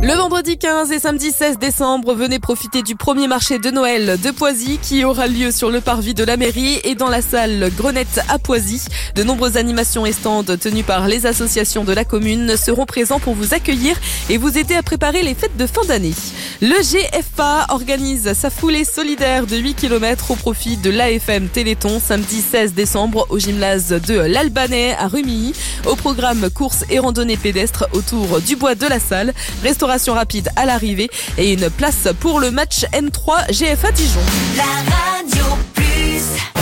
Le vendredi 15 et samedi 16 décembre, venez profiter du premier marché de Noël de Poisy qui aura lieu sur le parvis de la mairie et dans la salle Grenette à Poisy. De nombreuses animations et stands tenus par les associations de la commune seront présents pour vous accueillir et vous aider à préparer les fêtes de fin d'année. Le GFA organise sa foulée solidaire de 8 km au profit de l'AFM Téléthon samedi 16 décembre au gymnase de l'Albanais à Rumilly. Au programme course et randonnée pédestre autour du bois de la salle, restauration rapide à l'arrivée et une place pour le match N3 GFA Dijon. La radio plus